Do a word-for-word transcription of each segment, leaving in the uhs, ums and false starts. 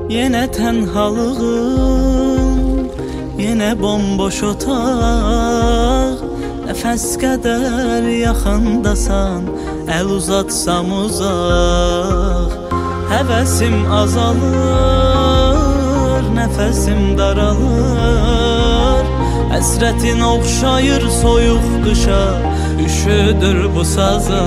Yenə tənhalığım, yenə bomboş otaq. Nəfəs qədər yaxındasan, əl uzatsam uzaq. Həvəsim azalır, nəfəsim daralır. Həsrətin oxşayır soyuq qışa, üşüdür bu saza.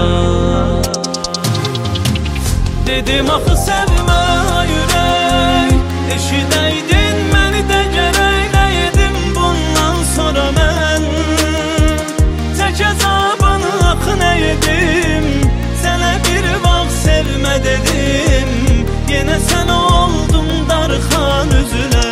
Dedim axı sevmə ürək, eşidəydin məni də gərək. Nə yedim bundan sonra mən, tək əzabını axı nə yedim. Sənə bir vaxt sevmə dedim, yenə sən oldun darxan üzünə.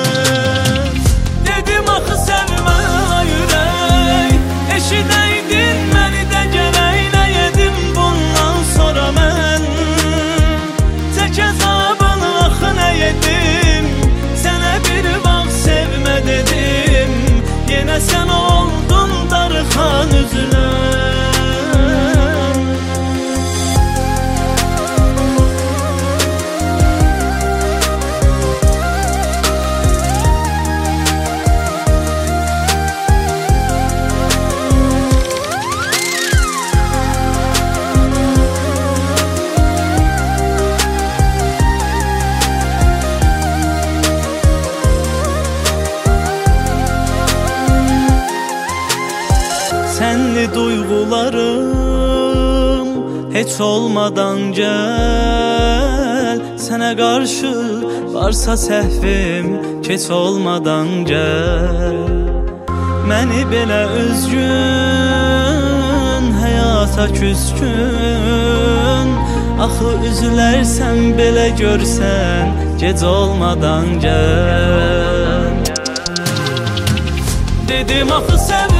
Dedim axı sevmə ürək, eşidəydin məni də gərək. Nə yedim bundan sonra mən, tək əzabını axı nə yedim. Sənə bir vaxt sevmə dedim, yenə sən oldun darxan üzünə. Sənli duyğularım heç olmadan gəl. Sənə qarşı varsa səhvim, keç olmadan gəl. Məni belə üzgün, həyata küskün. Axı üzülərsən belə görsən, gec olmadan gəl. Dedim axı səv